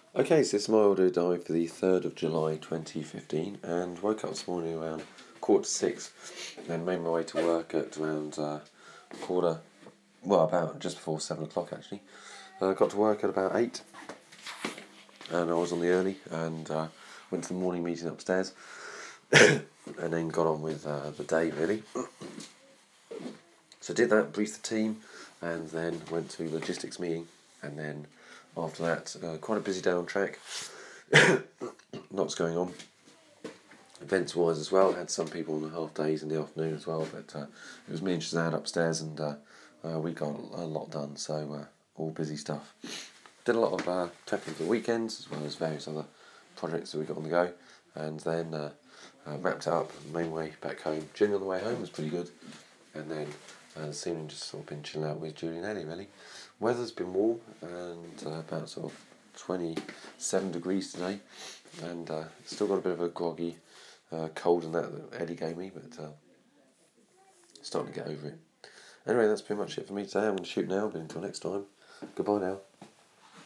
Okay, so this is my audio diary for the 3rd of July 2015, and woke up this morning around 5:45, then made my way to work at around about just before 7 o'clock actually. Got to work at about 8, and I was on the early, and went to the morning meeting upstairs, and then got on with the day really. So did that, briefed the team, and then went to logistics meeting, and then after that, quite a busy day on track. Lots going on, events wise as well. Had some people on the half days in the afternoon as well, but it was me and Shazad upstairs, and we got a lot done, so all busy stuff. Did a lot of prepping for the weekends as well as various other projects that we got on the go, and then wrapped up, main way back home. Journey on the way home was pretty good, and then this evening just sort of been chilling out with Julie and Ellie really. Weather's been warm and about sort of 27 degrees today, and still got a bit of a groggy cold and that Eddie gave me, but starting to get over it. Anyway, that's pretty much it for me today. I'm going to shoot now, but until next time, goodbye now.